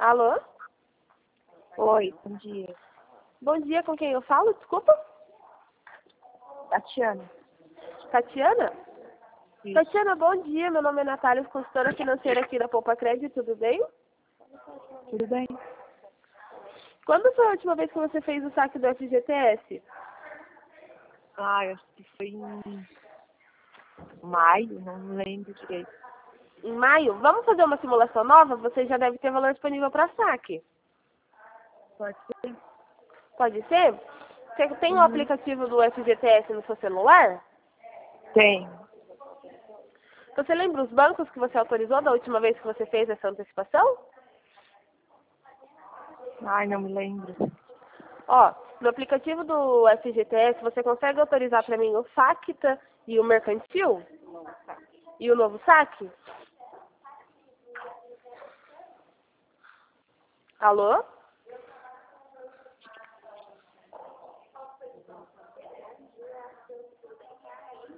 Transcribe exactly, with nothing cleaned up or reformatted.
Alô? Oi, bom dia. Bom dia, com quem eu falo? Desculpa. Tatiana. Tatiana? Isso. Tatiana, bom dia. Meu nome é Natália, consultora financeira aqui da Poupa Crédito, tudo bem? Tudo bem? Quando foi a última vez que você fez o saque do F G T S? Ah, eu acho que foi em maio, não lembro direito. Em maio? Vamos fazer uma simulação nova? Você já deve ter valor disponível para saque. Pode ser? Pode ser? Você tem o Uhum. aplicativo do F G T S no seu celular? Tem. Você lembra os bancos que você autorizou da última vez que você fez essa antecipação? Ai, não me lembro. Ó, no aplicativo do F G T S, você consegue autorizar para mim o Facta e o Mercantil? E o novo saque? Alô?